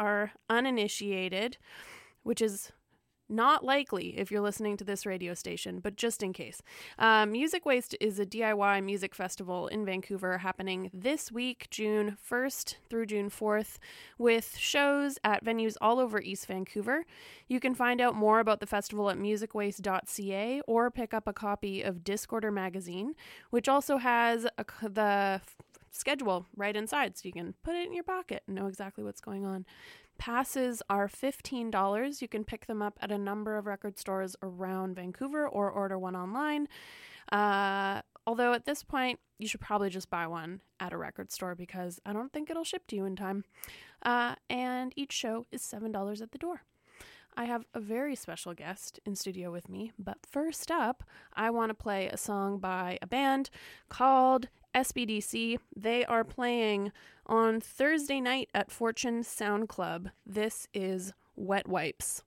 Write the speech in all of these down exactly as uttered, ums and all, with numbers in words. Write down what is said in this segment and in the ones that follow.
are uninitiated, which is not likely if you're listening to this radio station, but just in case. Uh, Music Waste is a D I Y music festival in Vancouver happening this week, June first through June fourth, with shows at venues all over East Vancouver. You can find out more about the festival at music waste dot c a or pick up a copy of Discorder magazine, which also has a, the f- schedule right inside, so you can put it in your pocket and know exactly what's going on. Passes are fifteen dollars. You can pick them up at a number of record stores around Vancouver or order one online. Uh, although at this point, you should probably just buy one at a record store because I don't think it'll ship to you in time. Uh, and each show is seven dollars at the door. I have a very special guest in studio with me, but first up, I want to play a song by a band called S B D C. They are playing on Thursday night at Fortune Sound Club. This is Wet Wipes.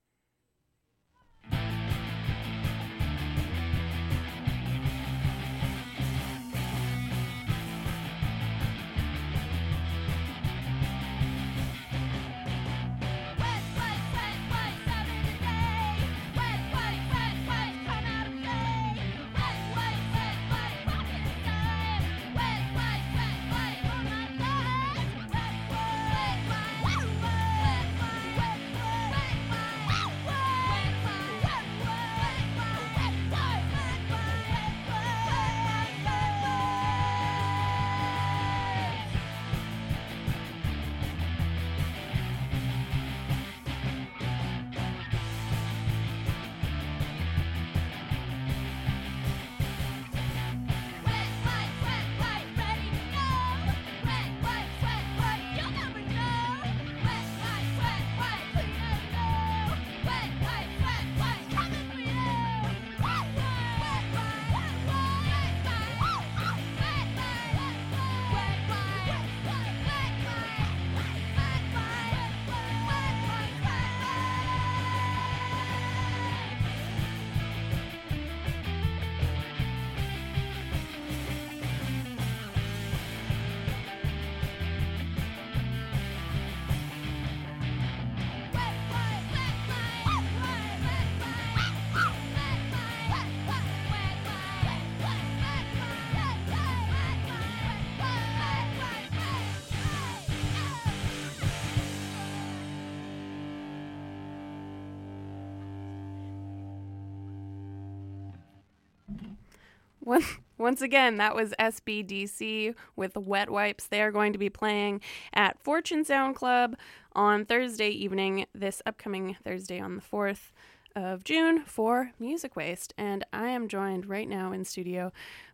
Once again, that was S B D C with Wet Wipes. They are going to be playing at Fortune Sound Club on Thursday evening, this upcoming Thursday on the fourth of June for Music Waste. And I am joined right now in studio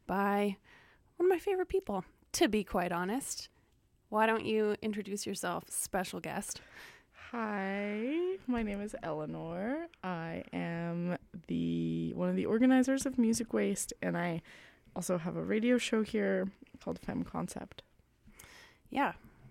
by one of my favorite people, to be quite honest. Why don't you introduce yourself, special guest? Hi, my name is Eleanor. I am the one of the organizers of Music Waste, and I also have a radio show here called Femme Concept. Yeah.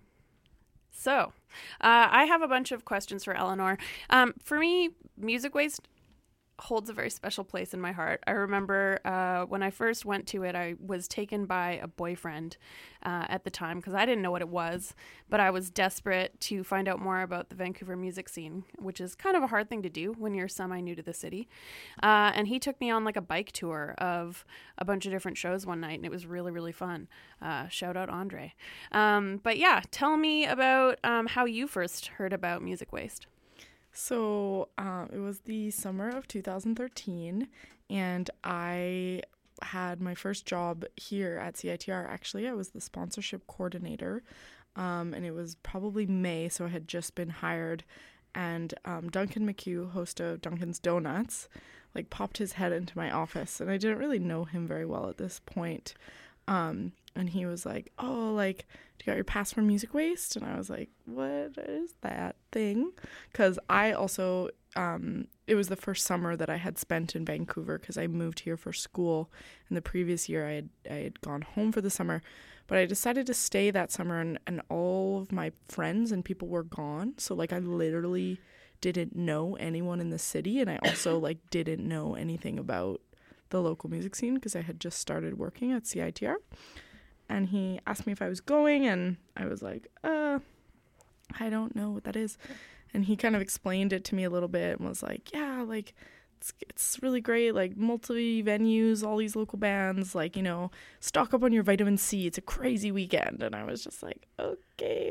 So, uh, I have a bunch of questions for Eleanor. Um, for me, Music Waste holds a very special place in my heart. I remember uh, when I first went to it, I was taken by a boyfriend uh, at the time because I didn't know what it was, but I was desperate to find out more about the Vancouver music scene, which is kind of a hard thing to do when you're semi-new to the city. Uh, and he took me on like a bike tour of a bunch of different shows one night, and it was really, really fun. Uh, shout out Andre. Um, but yeah, tell me about um, how you first heard about Music Waste. So um, it was the summer of two thousand thirteen, and I had my first job here at C I T R. Actually, I was the sponsorship coordinator, um, and it was probably May, so I had just been hired. And um, Duncan McHugh, host of Duncan's Donuts, like popped his head into my office, and I didn't really know him very well at this point. Um, and he was like, oh, like, do you got your pass for Music Waste? And I was like, what is that thing? Because I also, um, it was the first summer that I had spent in Vancouver because I moved here for school. And the previous year I had, I had gone home for the summer. But I decided to stay that summer, and, and all of my friends and people were gone. So, like, I literally didn't know anyone in the city. And I also, like, didn't know anything about the local music scene because I had just started working at C I T R. And he asked me if I was going, and I was like, uh, I don't know what that is. And he kind of explained it to me a little bit and was like, yeah, like, it's, it's really great, like, multi-venues, all these local bands, like, you know, stock up on your vitamin C. It's a crazy weekend. And I was just like, okay,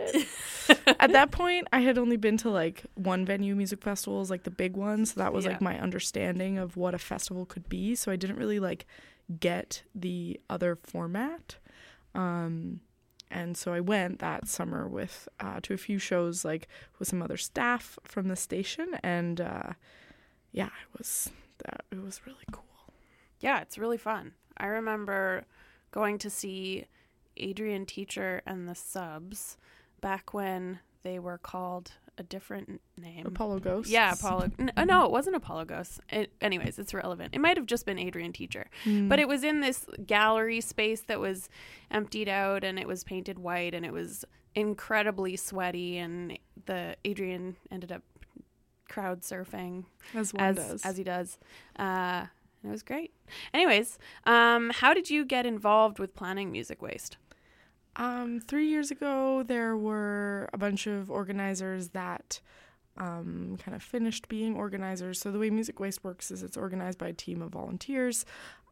what? At that point, I had only been to, like, one venue music festivals, like the big ones. So that was, yeah. like, my understanding of what a festival could be. So I didn't really, like, get the other format. Um... And so I went that summer with uh, to a few shows, like with some other staff from the station, and uh, yeah, it was that it was really cool. Yeah, it's really fun. I remember going to see Adrian Teacher and the Subs back when they were called a different name. Apollo Ghosts? Yeah, Apollo. N- no, it wasn't Apollo Ghosts. It, anyways, it's relevant. It might have just been Adrian Teacher. Mm. But it was in this gallery space that was emptied out, and it was painted white, and it was incredibly sweaty, and the Adrian ended up crowd surfing. As one as, does. As he does. Uh, and it was great. Anyways, um, how did you get involved with planning Music Waste? Um, three years ago, there were a bunch of organizers that um, kind of finished being organizers. So the way Music Waste works is it's organized by a team of volunteers.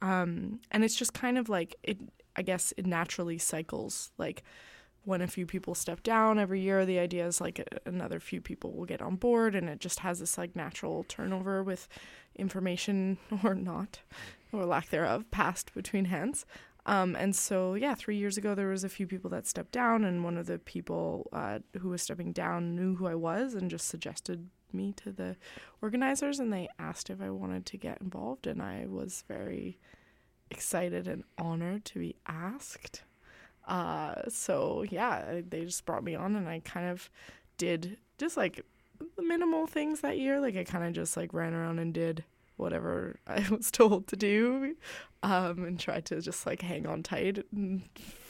Um, and it's just kind of like, it. I guess it naturally cycles. Like when a few people step down every year, the idea is like another few people will get on board. And it just has this like natural turnover with information or not, or lack thereof, passed between hands. Um, and so, yeah, three years ago, there was a few people that stepped down, and one of the people uh, who was stepping down knew who I was and just suggested me to the organizers, and they asked if I wanted to get involved, and I was very excited and honored to be asked. Uh, so, yeah, they just brought me on, and I kind of did just, like, the minimal things that year. Like, I kind of just, like, ran around and did whatever I was told to do, um, and tried to just like hang on tight. And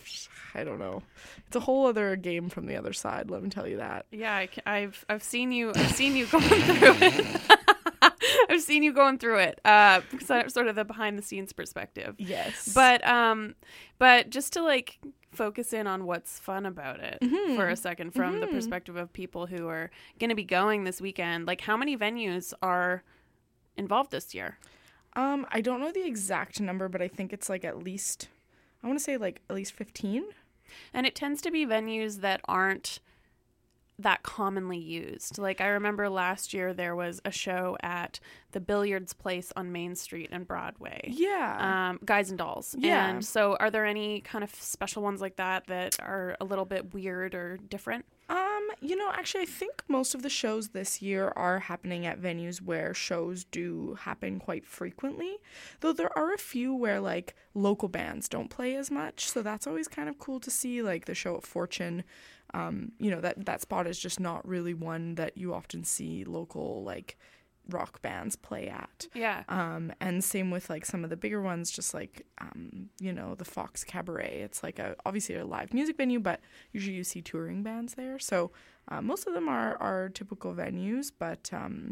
I don't know. It's a whole other game from the other side. Let me tell you that. Yeah, I can, I've I've seen you. I've seen you going through it. I've seen you going through it. Uh, sort of the behind the scenes perspective. Yes. But um, but just to like focus in on what's fun about it mm-hmm. for a second, from mm-hmm. the perspective of people who are going to be going this weekend. Like, how many venues are involved this year? Um, I don't know the exact number, but I think it's like at least, I want to say like at least fifteen. And it tends to be venues that aren't that commonly used. Like, I remember last year there was a show at the Billiards Place on Main Street and Broadway. Yeah. Um, Guys and Dolls. Yeah. And so are there any kind of special ones like that that are a little bit weird or different? Um, you know, actually, I think most of the shows this year are happening at venues where shows do happen quite frequently. Though there are a few where, like, local bands don't play as much. So that's always kind of cool to see, like the show at Fortune. Um, you know, that, that spot is just not really one that you often see local, like, rock bands play at. Yeah. Um, and same with, like, some of the bigger ones, just like, um, you know, the Fox Cabaret. It's like a obviously a live music venue, but usually you see touring bands there. So uh, most of them are, are typical venues, but um,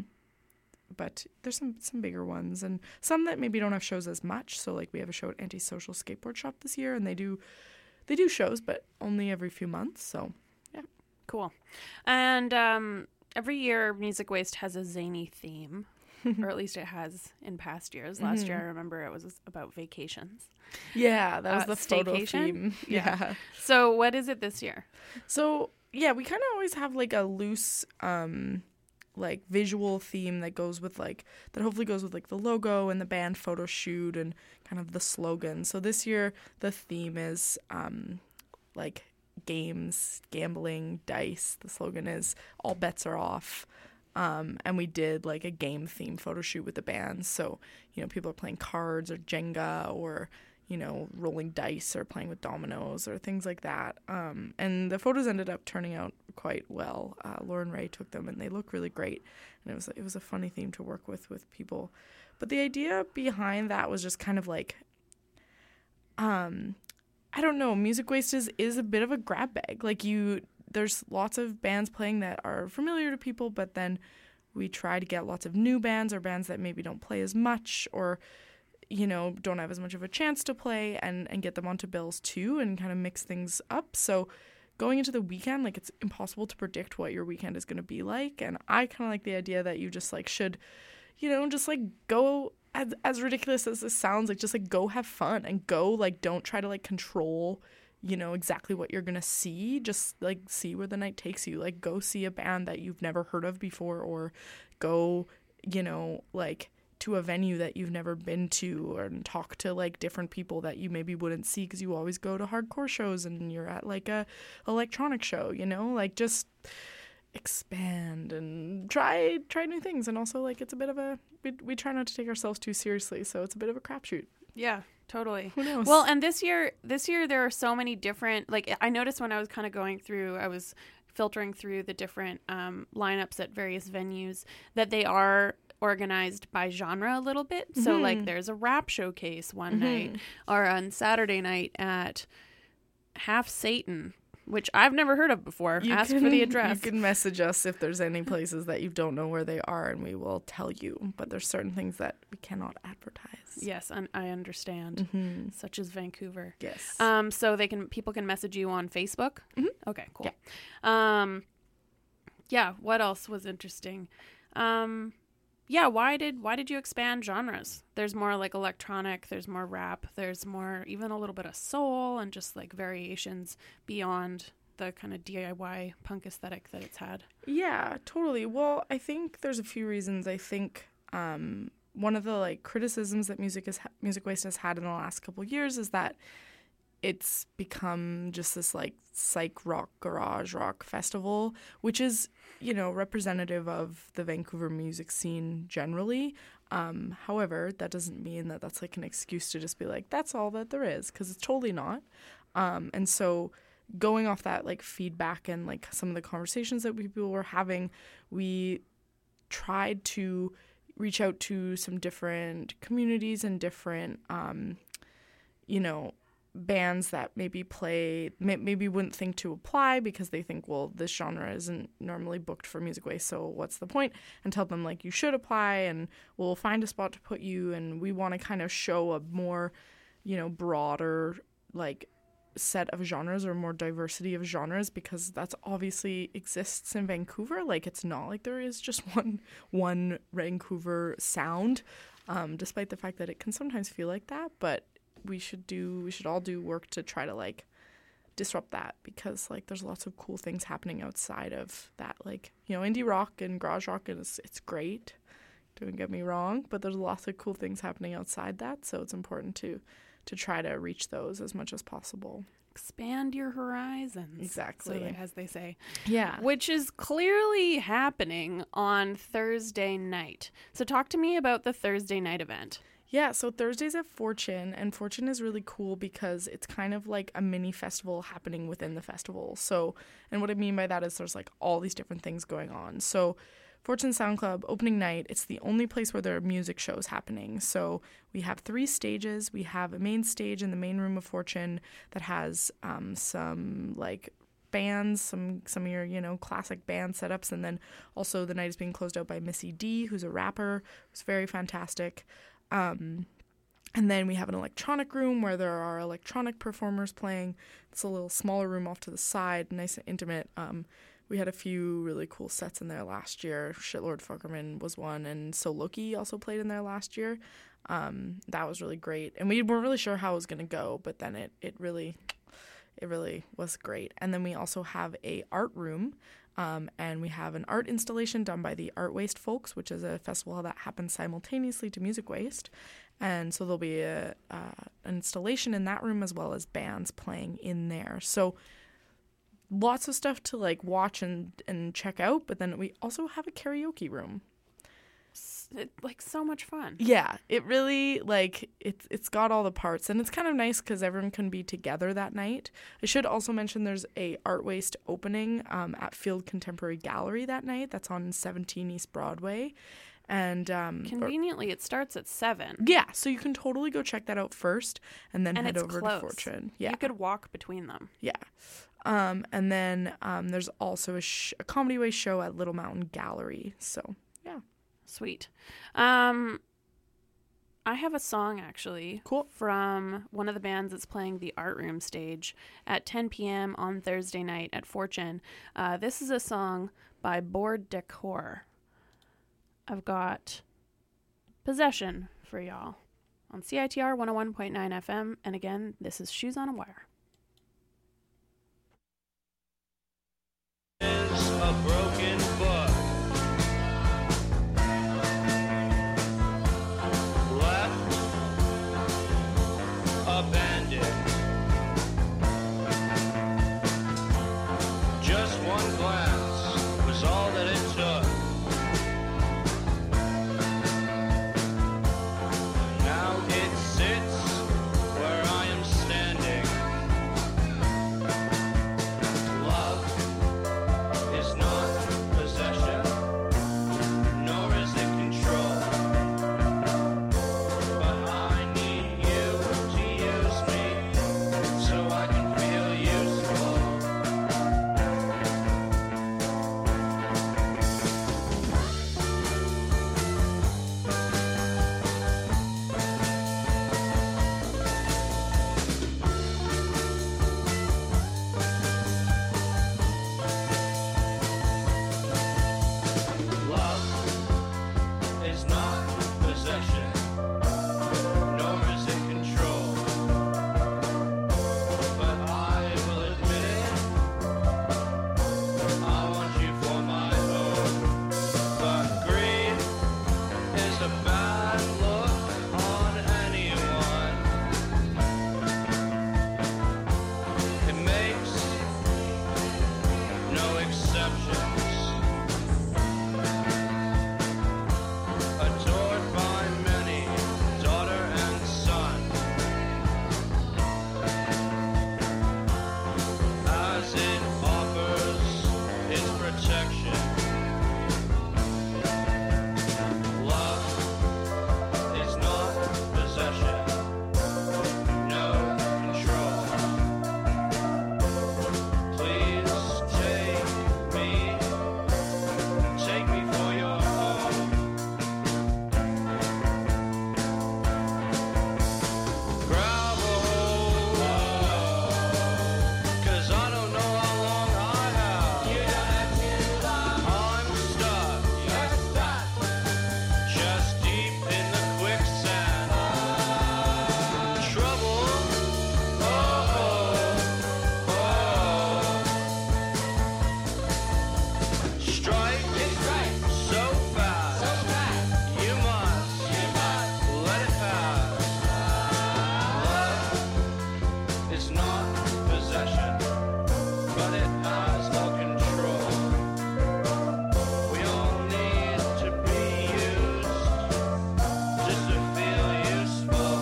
but there's some, some bigger ones and some that maybe don't have shows as much. So, like, we have a show at Antisocial Skateboard Shop this year, and they do they do shows, but only every few months. So, yeah. Cool. And um every year, Music Waste has a zany theme, or at least it has in past years. Last mm-hmm. year, I remember it was about vacations. Yeah, that was uh, the photo staycation? theme. Yeah. yeah. So what is it this year? So, yeah, we kind of always have, like, a loose, um, like, visual theme that goes with, like, that hopefully goes with, like, the logo and the band photo shoot and kind of the slogan. So this year, the theme is, um, like, games, gambling, dice. The slogan is all bets are off. Um, and we did like a game theme photo shoot with the bands. So, you know, people are playing cards or Jenga or, you know, rolling dice or playing with dominoes or things like that. Um, and the photos ended up turning out quite well. Uh, Lauren Ray took them and they look really great. And it was, it was a funny theme to work with, with people. But the idea behind that was just kind of like, um, I don't know, Music Waste is, is a bit of a grab bag. Like, you, there's lots of bands playing that are familiar to people, but then we try to get lots of new bands or bands that maybe don't play as much or, you know, don't have as much of a chance to play and, and get them onto bills too and kind of mix things up. So going into the weekend, like it's impossible to predict what your weekend is going to be like. And I kind of like the idea that you just like should, you know, just like go, as, as ridiculous as this sounds, like just like go have fun and go, like don't try to like control, you know, exactly what you're going to see. Just like see where the night takes you. Like go see a band that you've never heard of before, or go, you know, like to a venue that you've never been to, or and talk to like different people that you maybe wouldn't see because you always go to hardcore shows and you're at like a electronic show, you know, like just expand and try try new things. And also like it's a bit of a we, we try not to take ourselves too seriously, so it's a bit of a crapshoot. Yeah, totally. Who knows? Well, and this year this year there are so many different, like I noticed when I was kind of going through, I was filtering through the different um, lineups at various venues, that they are organized by genre a little bit. So mm-hmm. like there's a rap showcase one mm-hmm. night, or on Saturday night at Half Satan, which I've never heard of before. You Ask can, for the address. You can message us if there's any places that you don't know where they are, and we will tell you. But there's certain things that we cannot advertise. Yes, and I understand. Mm-hmm. Such as Vancouver. Yes. Um. So they can people can message you on Facebook. Mm-hmm. Okay. Cool. Yeah. Um. Yeah. What else was interesting? Um. Yeah, why did why did you expand genres? There's more like electronic, there's more rap, there's more even a little bit of soul and just like variations beyond the kind of D I Y punk aesthetic that it's had. Yeah, totally. Well, I think there's a few reasons. I think um, one of the like criticisms that music is Music Waste has had in the last couple of years is that it's become just this like psych rock, garage rock festival, which is, you know, representative of the Vancouver music scene generally. Um, however, that doesn't mean that that's like an excuse to just be like, that's all that there is, because it's totally not. Um, and so going off that like feedback and like some of the conversations that people were having, we tried to reach out to some different communities and different, um, you know, bands that maybe play maybe wouldn't think to apply because they think, well, this genre isn't normally booked for Music Waste, so what's the point? And tell them like, you should apply and we'll find a spot to put you. And we want to kind of show a more, you know, broader like set of genres, or more diversity of genres, because that's obviously exists in Vancouver. Like it's not like there is just one one Vancouver sound, um despite the fact that it can sometimes feel like that. But we should do we should all do work to try to like disrupt that, because like there's lots of cool things happening outside of that. Like, you know, indie rock and garage rock is it's great, don't get me wrong, but there's lots of cool things happening outside that, so it's important to to try to reach those as much as possible. Expand your horizons. Exactly. So, as they say. Yeah. Which is clearly happening on Thursday night. So talk to me about the Thursday night event. Yeah, so Thursday's at Fortune, and Fortune is really cool because it's kind of like a mini festival happening within the festival. So, and what I mean by that is there's like all these different things going on. So Fortune Sound Club opening night, it's the only place where there are music shows happening. So we have three stages. We have a main stage in the main room of Fortune that has um, some like bands, some some of your, you know, classic band setups, and then also the night is being closed out by Missy D, who's a rapper, who's very fantastic. Um, and then we have an electronic room where there are electronic performers playing. It's a little smaller room off to the side, nice and intimate. Um, we had a few really cool sets in there last year. Shitlord Fuckerman was one, and So Loki also played in there last year. Um, that was really great. And we weren't really sure how it was going to go, but then it, it really, it really was great. And then we also have a art room. Um, and we have an art installation done by the Art Waste folks, which is a festival that happens simultaneously to Music Waste. And so there'll be a, uh, an installation in that room as well as bands playing in there. So lots of stuff to like watch and, and check out. But then we also have a karaoke room. It, like so much fun. Yeah, it really like it's it's got all the parts, and it's kind of nice because everyone can be together that night. I should also mention there's a Art Waste opening um, at Field Contemporary Gallery that night. That's on seventeen East Broadway, and um, conveniently or, it starts at seven. Yeah, so you can totally go check that out first, and then and head it's over close. to Fortune. Yeah, you could walk between them. Yeah. Um, and then um, there's also a, sh- a Comedy Way show at Little Mountain Gallery. So yeah. Sweet. Um, I have a song, actually. Cool. From one of the bands that's playing the Art Room stage at ten p.m. on Thursday night at Fortune. Uh, this is a song by Board Decor. I've got Possession for y'all on C I T R one oh one point nine F M. And again, this is Shoes on a Wire. Is a broken book. Left abandoned. Just one glance was all that it took. Now it sits where I am standing. Love is not possession, nor is it control. But I need you to use me so I can feel useful. Love is not possession, nor is it control. But I will admit it, I want you for my own. But greed is a bad look on anyone. It makes no exceptions. Adored by many, daughter and son, as it offers its protection. Love is not possession, no control. Please take me, take me for your own. Grab a hold, 'cause I don't know how long I have. I'm stuck, just deep in the quicksand. Trouble, oh, oh, oh. Strike, so fast, you must let it pass. Love is not possession, but it has no control. We all need to be used just to feel useful.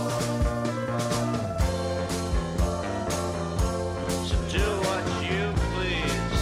So do what you please.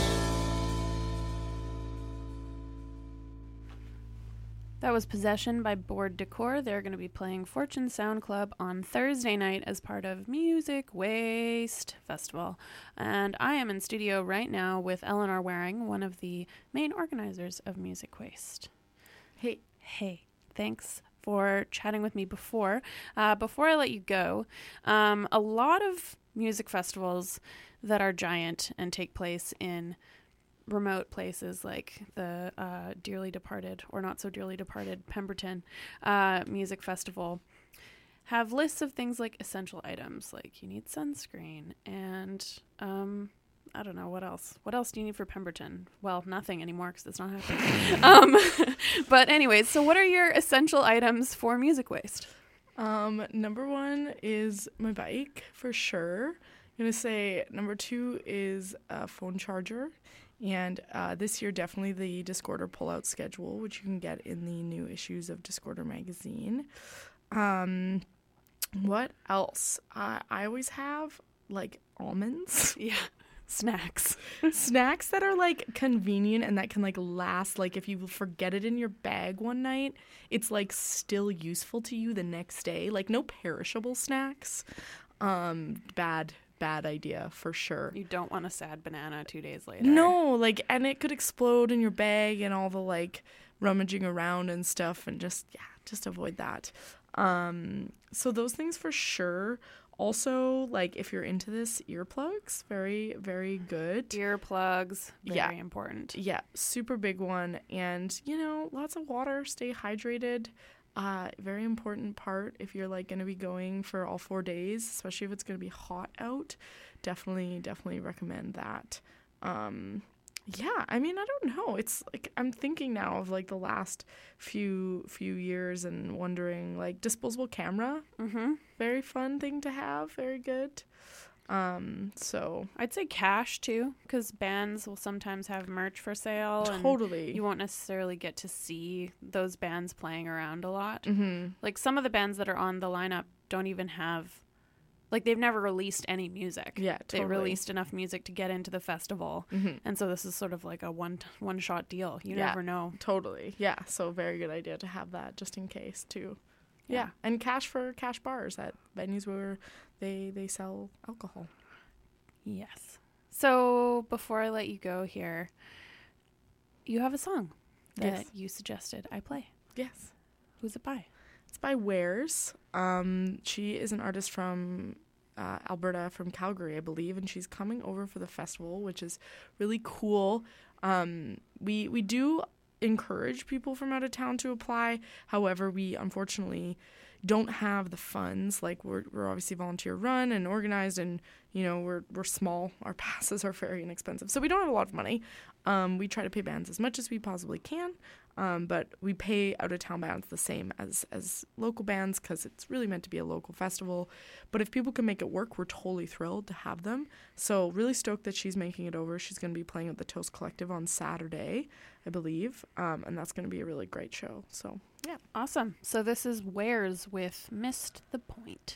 That was Possession by Board Decor. They're going to be playing Fortune Sound Club on Thursday night as part of Music Waste Festival. And I am in studio right now with Eleanor Waring, one of the main organizers of Music Waste. Hey. Hey, thanks for chatting with me before. Uh, before I let you go, um, a lot of music festivals that are giant and take place in remote places like the uh, dearly departed or not so dearly departed Pemberton uh, Music Festival have lists of things like essential items, like you need sunscreen and um, I don't know what else. What else do you need for Pemberton? Well, nothing anymore because it's not happening. um, but anyways, so what are your essential items for Music Waste? Um, number one is my bike for sure. I'm gonna say number two is a phone charger. And uh, this year, definitely the Discorder pullout schedule, which you can get in the new issues of Discorder magazine. Um, what else? Uh, I always have, like, almonds. Yeah, snacks. Snacks that are, like, convenient and that can, like, last. Like, if you forget it in your bag one night, it's, like, still useful to you the next day. Like, no perishable snacks. Um, bad Bad idea for sure. You don't want a sad banana two days later. No, like, and it could explode in your bag and all the like rummaging around and stuff, and just yeah, just avoid that. Um, so those things for sure. Also, like, if you're into this, earplugs, very, very good. Earplugs, very Yeah. important. Yeah, super big one. And, you know, lots of water, stay hydrated. Uh, very important part if you're, like, going to be going for all four days, especially if it's going to be hot out. Definitely, definitely recommend that. Um, yeah, I mean, I don't know. It's like I'm thinking now of like the last few few years and wondering like disposable camera, Mm-hmm. very fun thing to have, very good. Um, so I'd say cash too, because bands will sometimes have merch for sale. And totally. you won't necessarily get to see those bands playing around a lot. Mm-hmm. Like some of the bands that are on the lineup don't even have, like they've never released any music. Yeah, They totally. released enough music to get into the festival. Mm-hmm. And so this is sort of like a one one shot deal. You Yeah. never know. Totally. Yeah. So very good idea to have that just in case too. Yeah. Yeah. And cash for cash bars at venues where they they sell alcohol. Yes. So before I let you go here, you have a song that Yes. you suggested I play. Yes. Who's it by? It's by Wares. Um, she is an artist from uh, Alberta, from Calgary, I believe, and she's coming over for the festival, which is really cool. Um, we we do encourage people from out of town to apply. However, we unfortunately don't have the funds. Like we're we're obviously volunteer run and organized, and you know we're we're small. Our passes are very inexpensive, so we don't have a lot of money. Um, we try to pay bands as much as we possibly can, um, but we pay out of town bands the same as as local bands because it's really meant to be a local festival. But if people can make it work, we're totally thrilled to have them. So really stoked that she's making it over. She's going to be playing at the Toast Collective on Saturday, I believe, um, and that's going to be a really great show. So yeah. Awesome. So this is Wares with Missed the Point.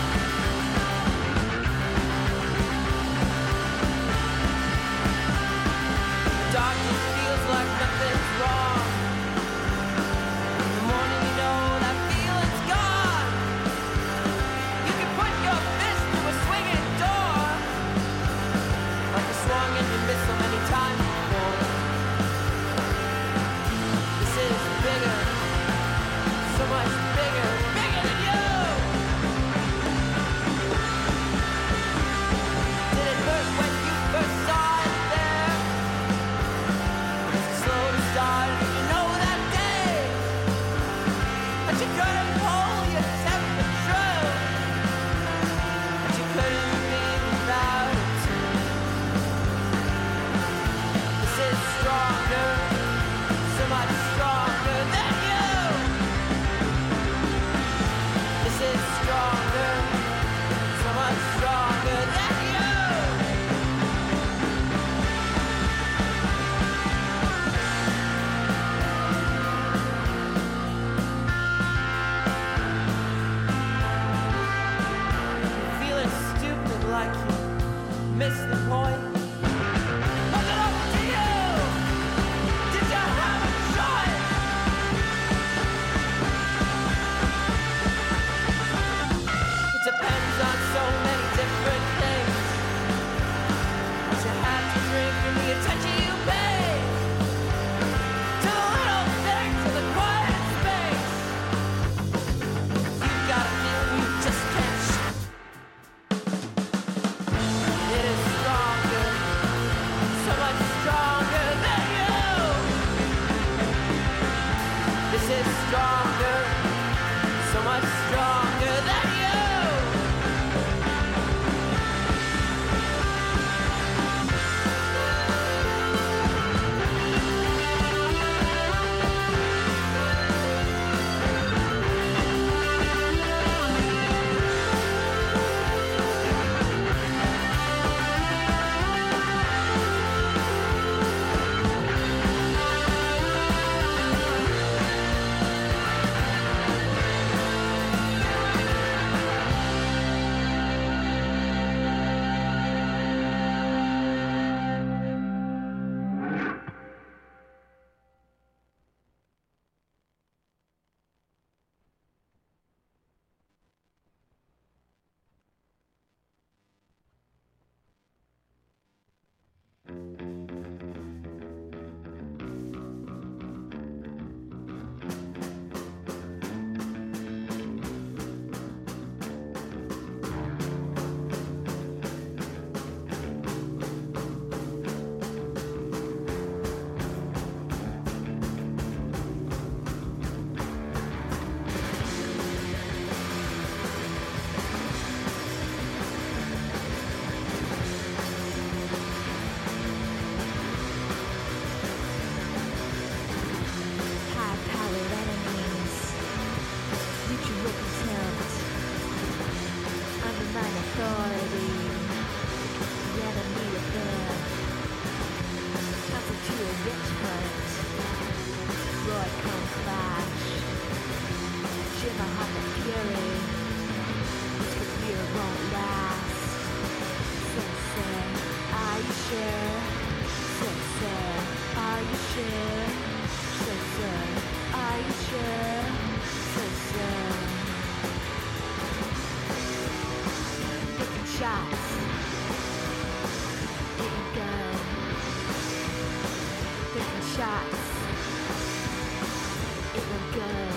Thank authority. Yet I need a bed. Nothing to a witch hunt. Roy come flash. Shiver hot the fury. This career won't last. Sensei, are you sure? Sensei, are you sure? Sensei, are you sure? Sensei. Taking shots. Taking gun. Taking shots. Ain't no gun.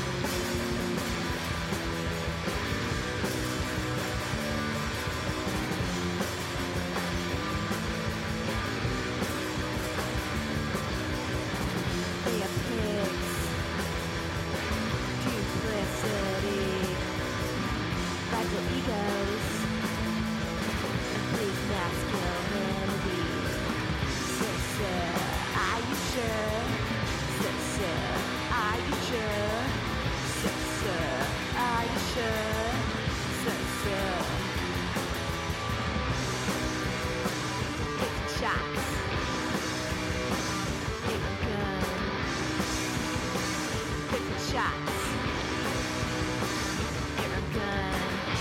They are pigs. Duplicity. Fragile egos. And please masculinity. Sister, are you sure? Sister, are you sure? Sister, are you sure? Sister. Taking shots. Ain't no gun. Taking shots. Ain't no gun.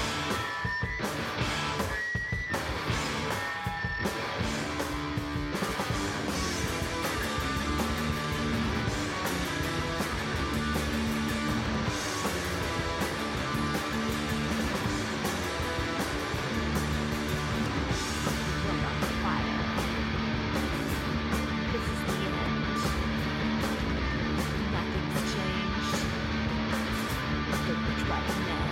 World on fire. This is the end. Nothing's changed. The rich white men.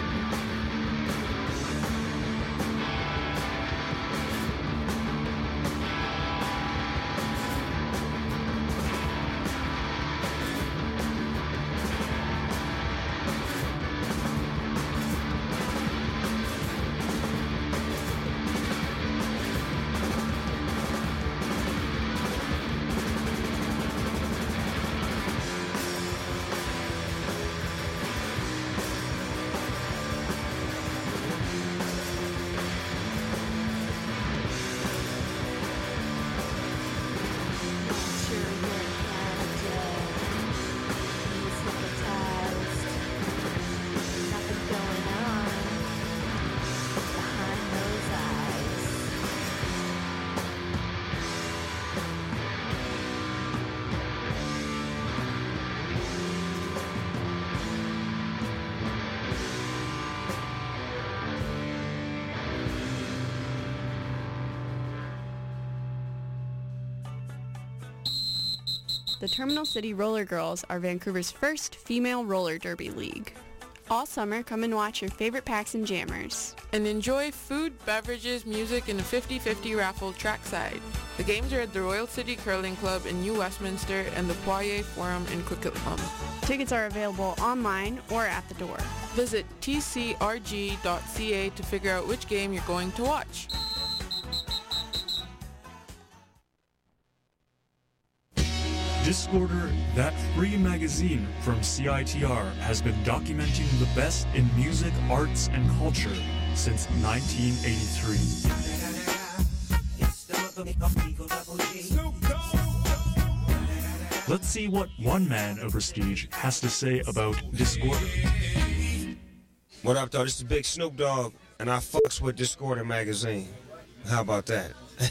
Sure you're in Canada. He's hypnotized. Nothing going on behind those eyes. The Terminal City Roller Girls are Vancouver's first female roller derby league. All summer, come and watch your favorite packs and jammers. And enjoy food, beverages, music, and a fifty-fifty raffle trackside. The games are at the Royal City Curling Club in New Westminster and the Poirier Forum in Coquitlam. Tickets are available online or at the door. Visit t c r g dot c a to figure out which game you're going to watch. Discorder, that free magazine from C I T R, has been documenting the best in music, arts, and culture since nineteen eighty-three. Let's see what one man of prestige has to say about Discorder. What up, though? This is Big Snoop Dogg, and I fucks with Discorder magazine. How about that?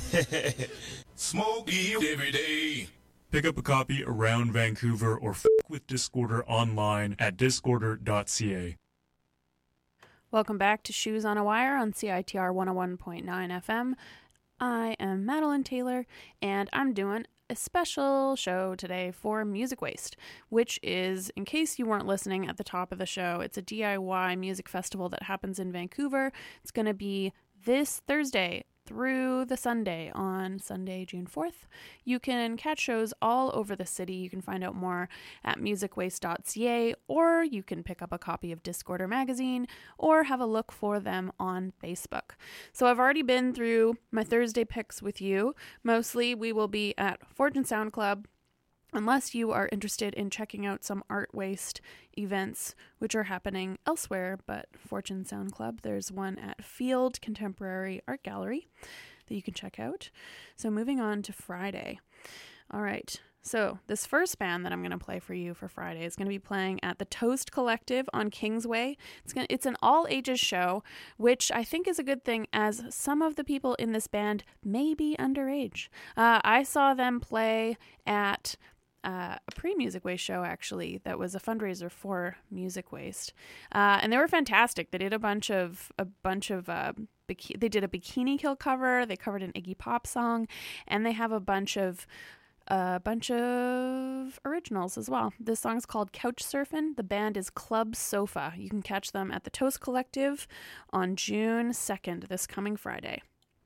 Smoke you every day. Pick up a copy around Vancouver or f*** with Discorder online at discorder dot c a. Welcome back to Shoes on a Wire on C I T R one oh one point nine F M. I am Madeline Taylor, and I'm doing a special show today for Music Waste, which is, in case you weren't listening at the top of the show, it's a D I Y music festival that happens in Vancouver. It's going to be this Thursday through the Sunday on Sunday, June fourth. You can catch shows all over the city. You can find out more at music waste dot c a, or you can pick up a copy of Discorder magazine or have a look for them on Facebook. So I've already been through my Thursday picks with you. Mostly we will be at Fortune Sound Club unless you are interested in checking out some Art Waste events, which are happening elsewhere, but Fortune Sound Club, there's one at Field Contemporary Art Gallery that you can check out. So moving on to Friday. All right. So this first band that I'm going to play for you for Friday is going to be playing at the Toast Collective on Kingsway. It's going it's an all ages show, which I think is a good thing, as some of the people in this band may be underage. Uh, I saw them play at uh, a pre-Music Waste show, actually, that was a fundraiser for Music Waste, uh, and they were fantastic. They did a bunch of a bunch of uh, biki- they did a Bikini Kill cover. They covered an Iggy Pop song, and they have a bunch of a bunch of originals as well. This song's called Couch Surfin'. The band is Club Sofa. You can catch them at the Toast Collective on June second, this coming Friday.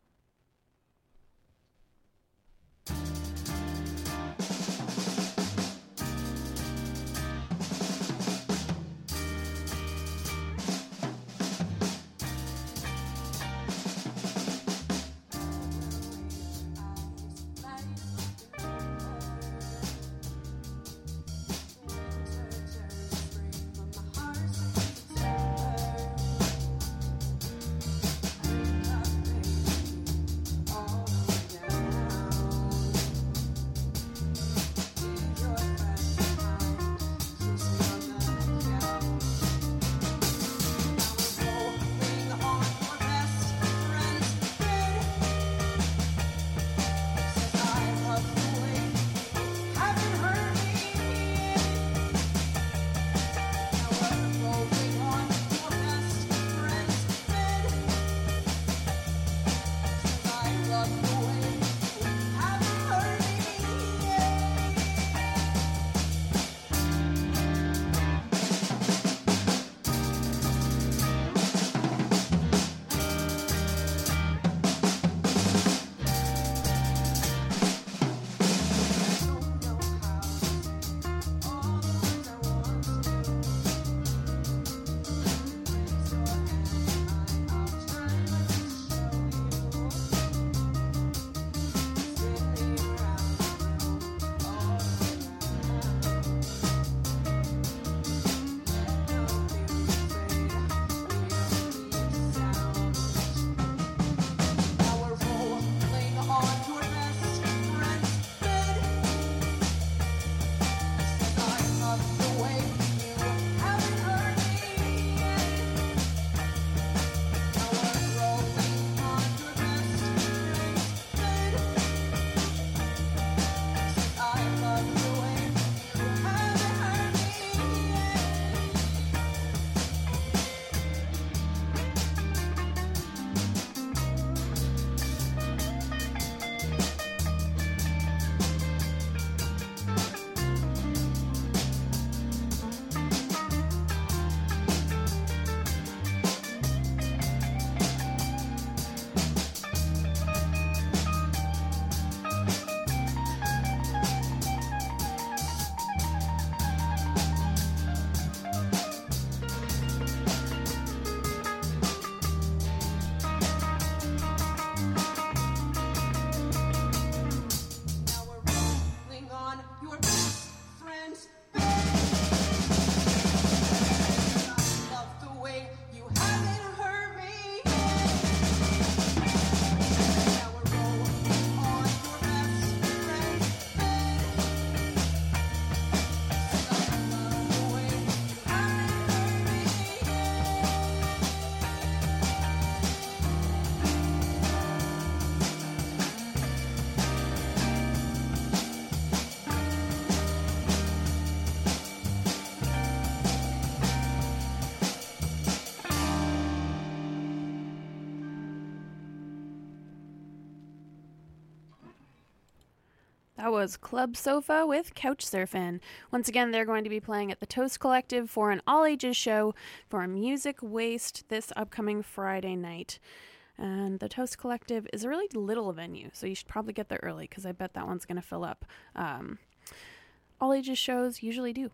That was Club Sofa with Couch Surfin'. Once again, they're going to be playing at the Toast Collective for an all-ages show for Music Waste this upcoming Friday night. And the Toast Collective is a really little venue, so you should probably get there early because I bet that one's going to fill up. Um, all-ages shows usually do.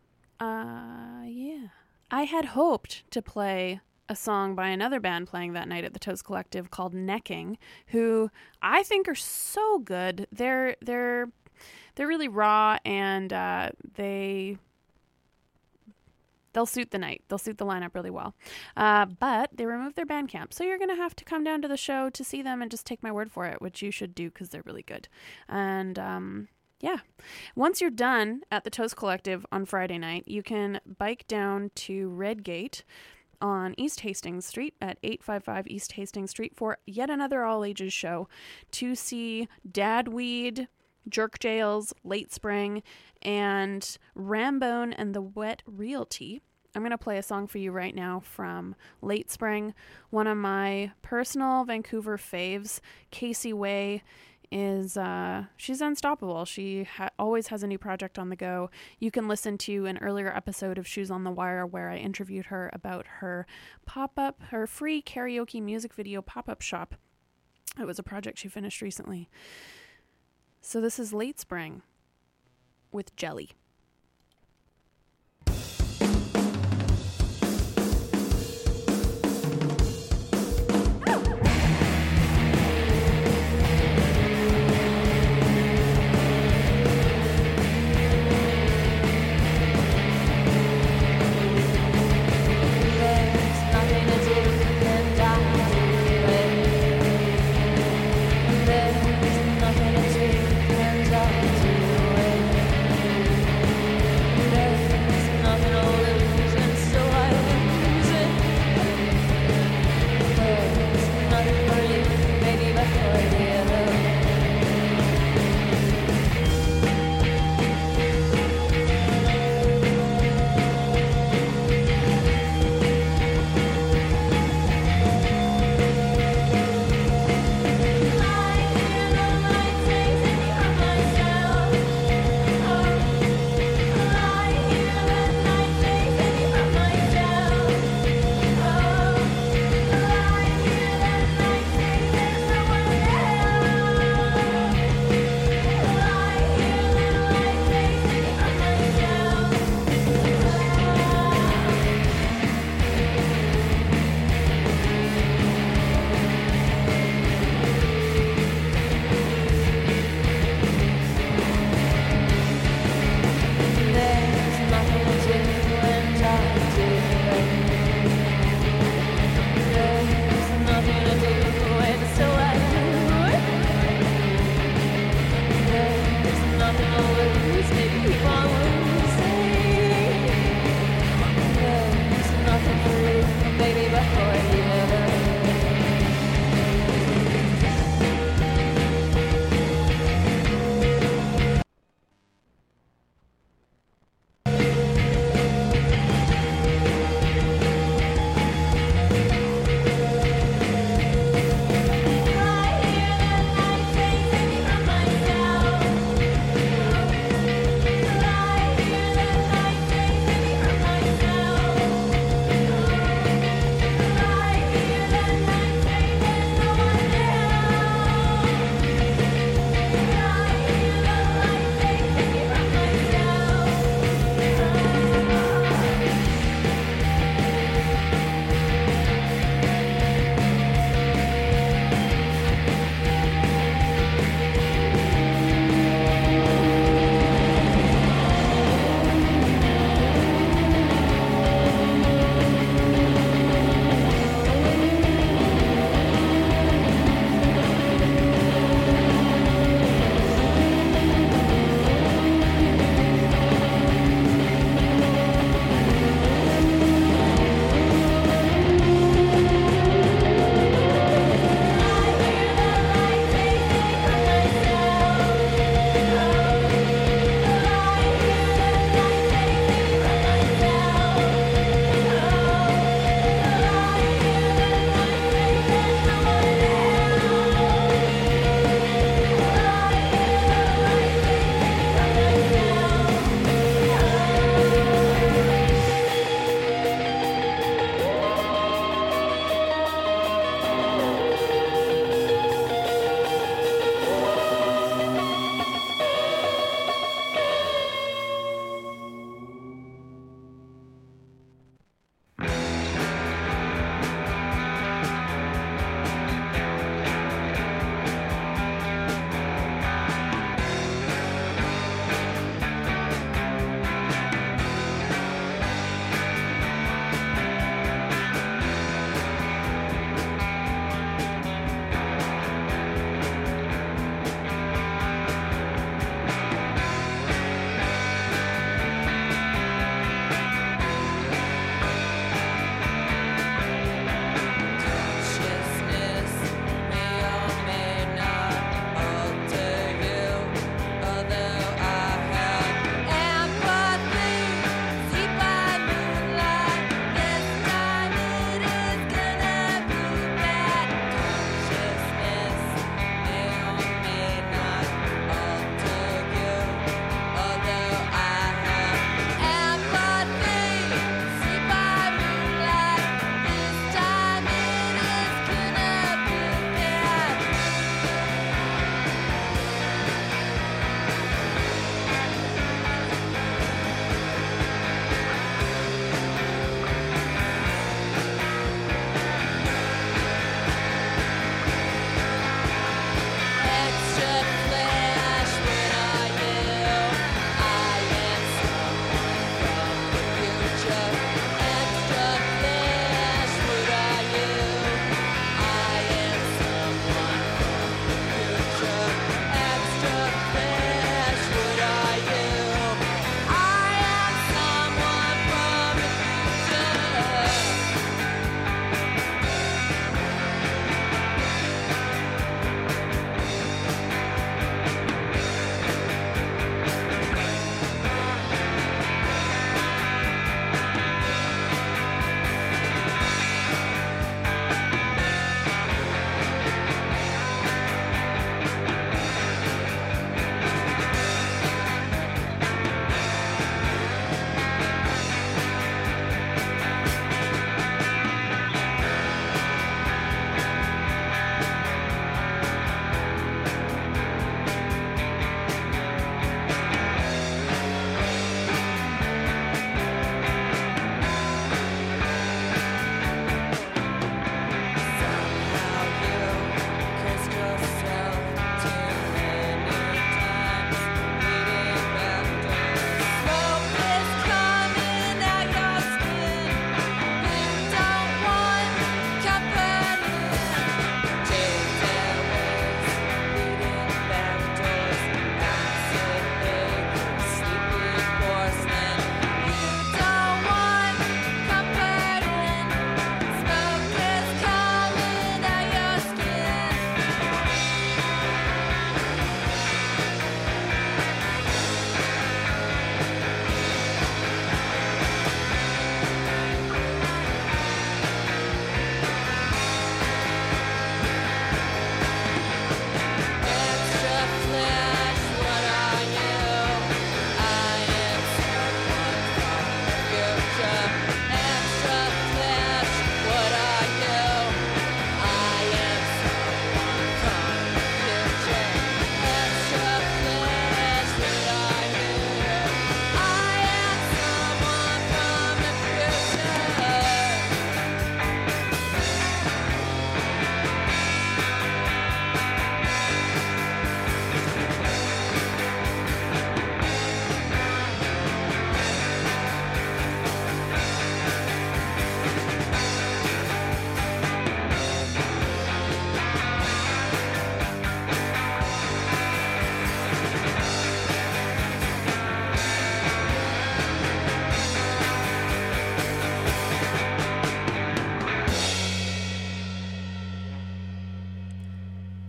Uh, yeah. I had hoped to play a song by another band playing that night at the Toast Collective called Necking, who I think are so good. They're they're they're really raw, and uh, they they'll suit the night. They'll suit the lineup really well. Uh, but they removed their Bandcamp, so you're going to have to come down to the show to see them and just take my word for it, which you should do because they're really good. And um, yeah, once you're done at the Toast Collective on Friday night, you can bike down to Redgate on East Hastings Street at eight fifty-five East Hastings Street for yet another all-ages show to see Dadweed, Jerk Jails, Late Spring, and Rambone and the Wet Realty. I'm going to play a song for you right now from Late Spring, one of my personal Vancouver faves. Casey Way is, uh, she's unstoppable. She ha- always has a new project on the go. You can listen to an earlier episode of Shoes on the Wire where I interviewed her about her pop-up, her free karaoke music video pop-up shop. It was a project she finished recently. So this is Late Spring with Jelly. There's nothing to do and I do it.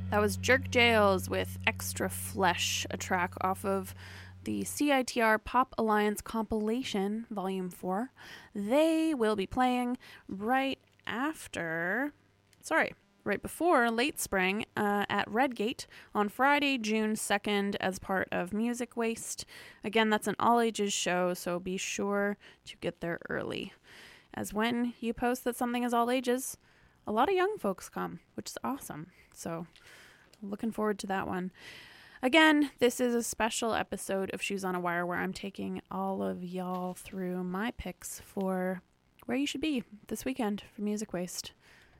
That was Jerk Jails with Extra Flesh, a track off of the C I T R Pop Alliance compilation, Volume four. They will be playing right after, sorry, right before Late Spring uh, at Redgate on Friday, June second, as part of Music Waste. Again, that's an all-ages show, so be sure to get there early. As when you post that something is all ages, a lot of young folks come, which is awesome. So looking forward to that one. Again, this is a special episode of Shoes on a Wire where I'm taking all of y'all through my picks for where you should be this weekend for Music Waste.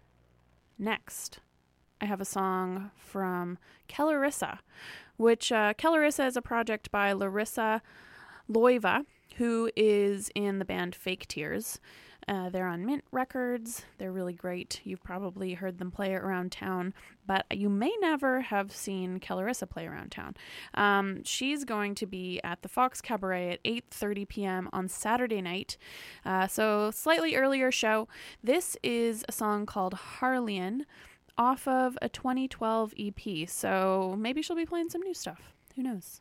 Next, I have a song from Kellarissa, which uh, Kellarissa is a project by Larissa Loiva, who is in the band Fake Tears. Uh, they're on Mint Records. They're really great. You've probably heard them play around town, but you may never have seen Kellarissa play around town. Um, she's going to be at the Fox Cabaret at eight thirty p.m. on Saturday night, uh, so slightly earlier show. This is a song called Harlean off of a twenty twelve E P, so maybe she'll be playing some new stuff. Who knows?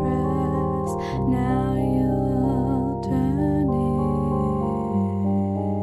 Now you'll turn in.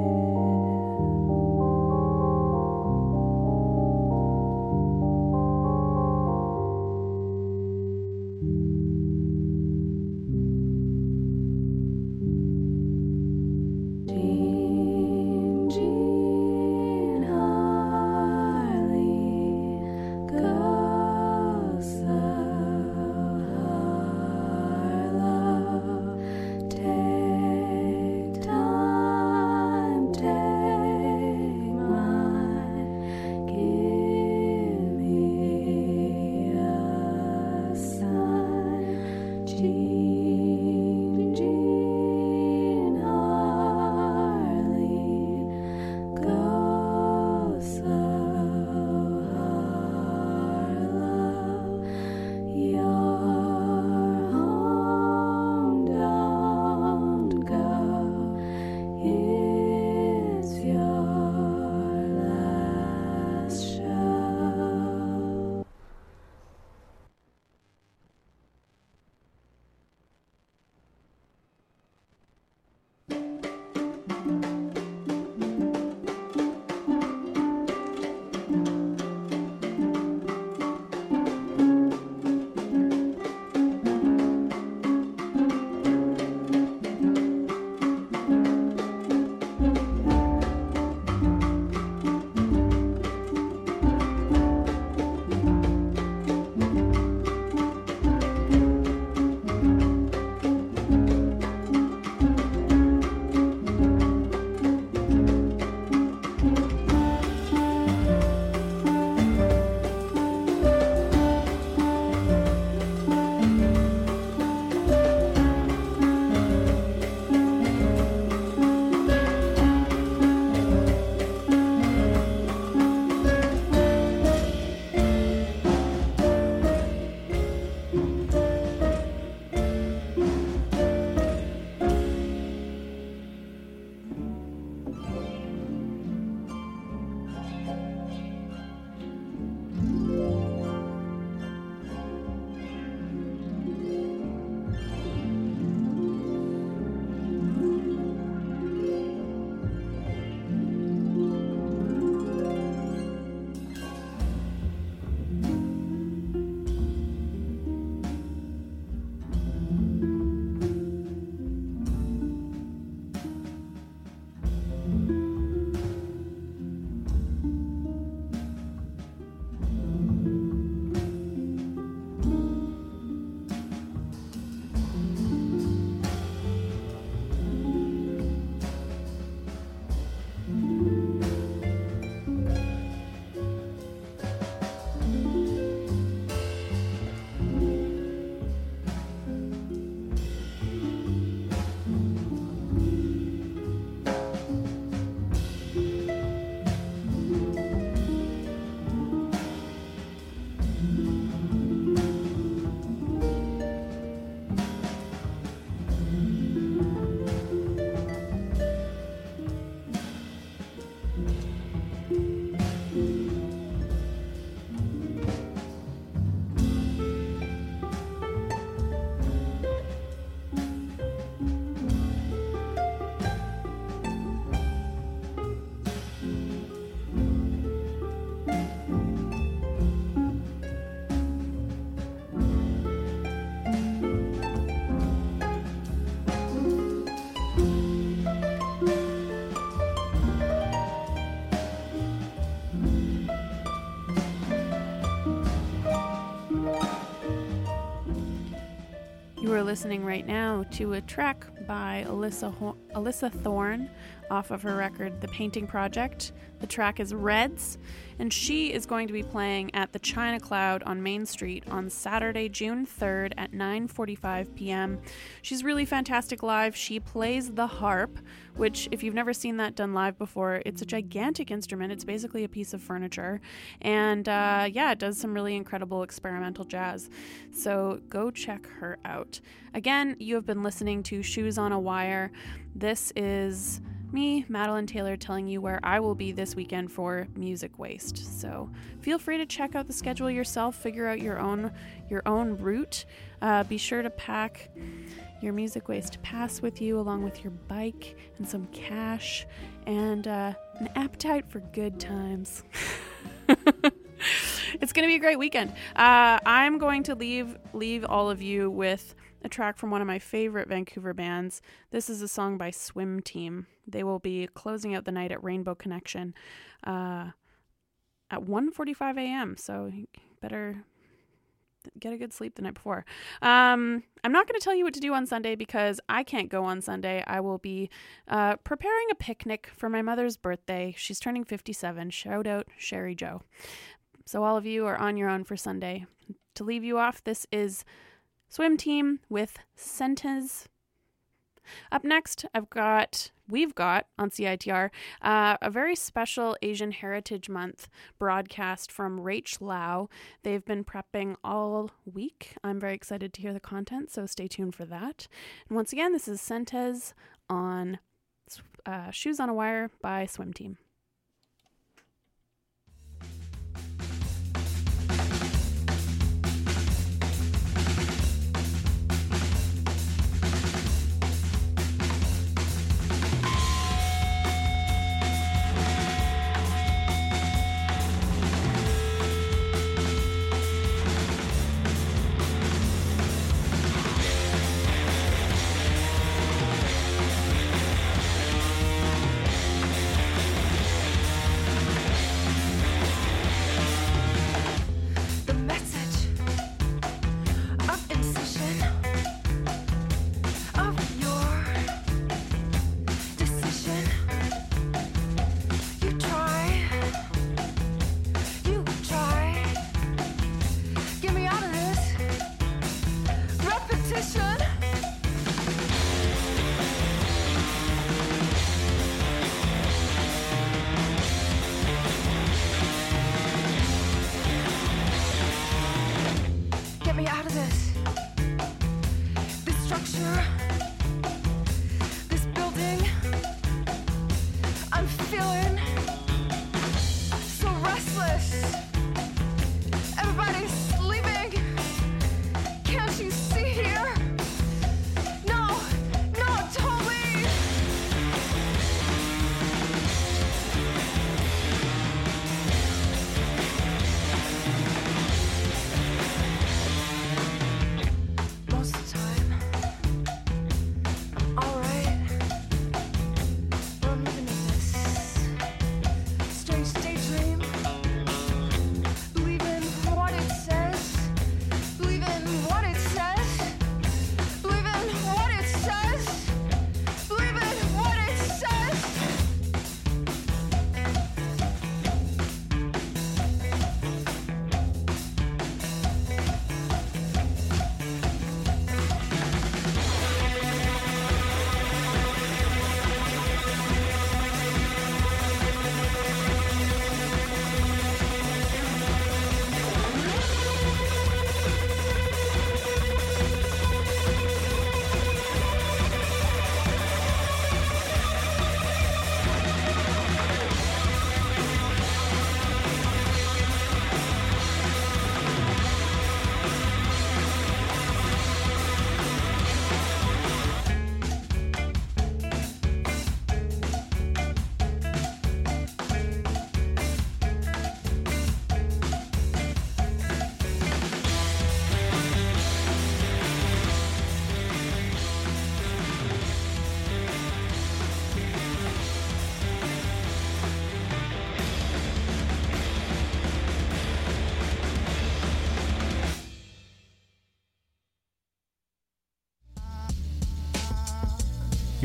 listening right now to a track by Alyssa Ho- Alyssa Thorne off of her record The Painting Project. The track is Reds, and she is going to be playing at the China Cloud on Main Street on Saturday, June third at nine forty-five p.m. She's really fantastic live. She plays the harp, which, if you've never seen that done live before, it's a gigantic instrument. It's basically a piece of furniture. And uh, yeah, it does some really incredible experimental jazz. So go check her out. Again, you have been listening to Shoes on a Wire. This is me, Madeline Taylor, telling you where I will be this weekend for Music Waste. So feel free to check out the schedule yourself, figure out your own your own route. Uh, be sure to pack your Music Waste pass with you, along with your bike and some cash and uh, an appetite for good times. It's going to be a great weekend. Uh, I'm going to leave leave all of you with a track from one of my favorite Vancouver bands. This is a song by Swim Team. They will be closing out the night at Rainbow Connection uh, at one forty-five a.m. So you better get a good sleep the night before. Um, I'm not going to tell you what to do on Sunday because I can't go on Sunday. I will be uh, preparing a picnic for my mother's birthday. She's turning fifty-seven. Shout out Sherry Joe. So all of you are on your own for Sunday. To leave you off, this is Swim Team with Sentence. Up next, I've got, we've got on C I T R, uh, a very special Asian Heritage Month broadcast from Rach Lau. They've been prepping all week. I'm very excited to hear the content, so stay tuned for that. And once again, this is Sentez on uh, Shoes on a Wire by Swim Team. Alright, I'm living in this.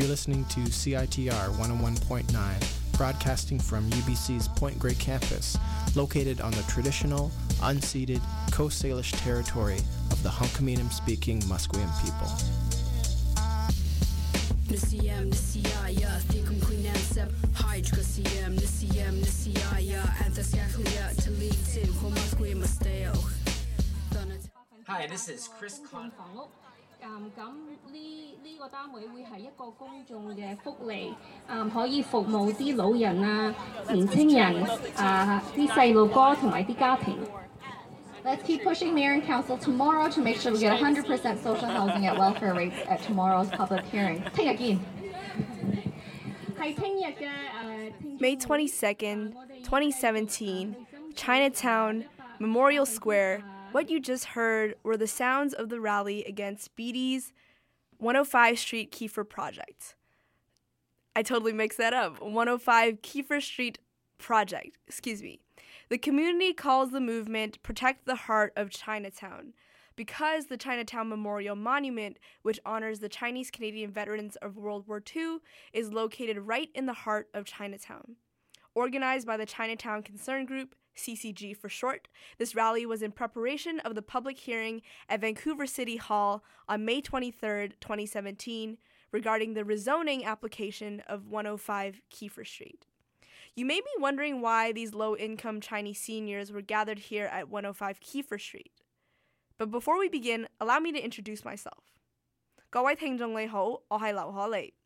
You're listening to C I T R one oh one point nine, broadcasting from U B C's Point Grey campus, located on the traditional, unceded Coast Salish territory of the Hunkaminam-speaking Musqueam people. Hi, this is Chris Con. 嗯咁呢呢個單位會係一個公眾嘅福利，嗯可以服務啲老人啊、年青人啊、啲細路哥同埋啲家庭。 Let's keep pushing Mayor and Council tomorrow to make sure we get one hundred percent social housing at welfare rates at tomorrow's public hearing. 聽日見。 係聽日嘅誒。 May twenty-second, twenty seventeen, Chinatown, Memorial Square. What you just heard were the sounds of the rally against B D's one oh five Street Kiefer Project. I totally mixed that up. one oh five Kiefer Street Project, excuse me. The community calls the movement Protect the Heart of Chinatown because the Chinatown Memorial Monument, which honors the Chinese-Canadian veterans of World War Two, is located right in the heart of Chinatown. Organized by the Chinatown Concern Group, C C G for short, this rally was in preparation of the public hearing at Vancouver City Hall on May twenty-third, twenty seventeen, regarding the rezoning application of one oh five Kiefer Street. You may be wondering why these low-income Chinese seniors were gathered here at one oh five Kiefer Street. But before we begin, allow me to introduce myself. 各位聽眾你好，我係劉可莉。